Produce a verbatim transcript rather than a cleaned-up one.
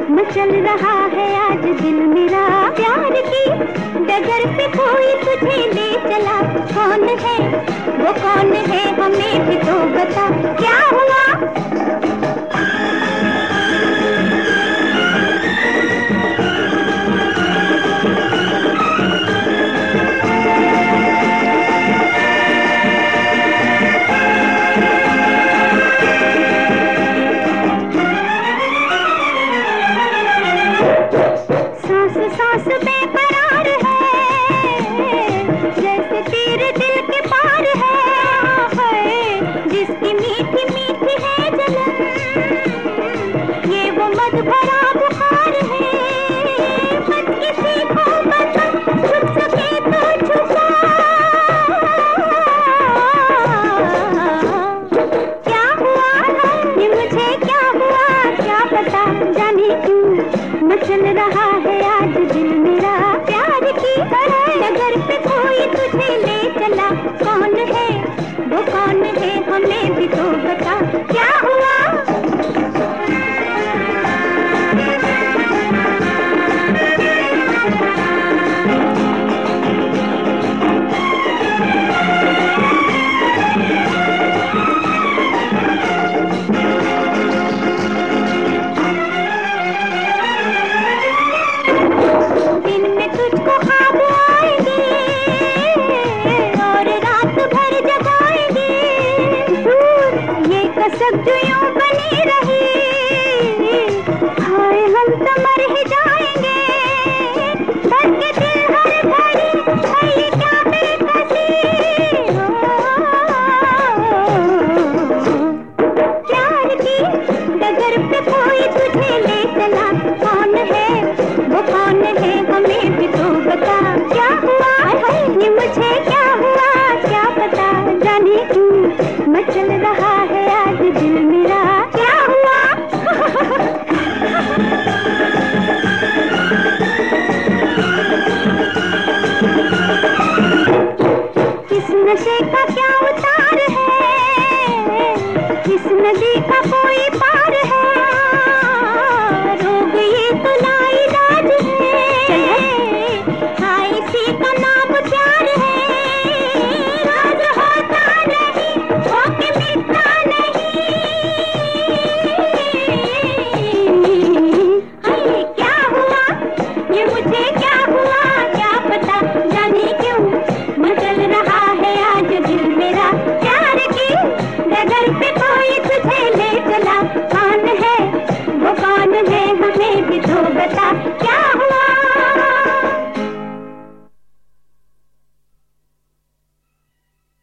मचल रहा है आज दिल मेरा प्यार की डगर पे कोई तुझे ले चला। कौन है वो कौन है हमें भी तो बता क्या हुआ। सांस बेकरार है जैसे तेरे दिल के पार है जिसकी मीठी मीठी है जलन ये वो मत भरा बुखार है। मत किसी को बता छुप सके तो छुपा क्या हुआ है ये मुझे क्या हुआ क्या पता जाने क्यों मचल रहा है आज दिल मेरा प्यार की नगर पे कोई तुझे ले चला। कौन है वो कौन है हमें भी तो बता क्या हुआ। तुझको ख्वाब आएंगे और रात भर जगाएंगे दूर ये कसक जो यूं बनी रही हाय हम तो मर ही जाएंगे। धड़के दिल हर घड़ी है ये क्या बेकसी प्यार की डगर पे कोई तुझे ले चला। कौन है वो कौन है हमें भी तो बता क्या हुआ है ये मुझे क्या हुआ क्या पता जाने क्यों मचल रहा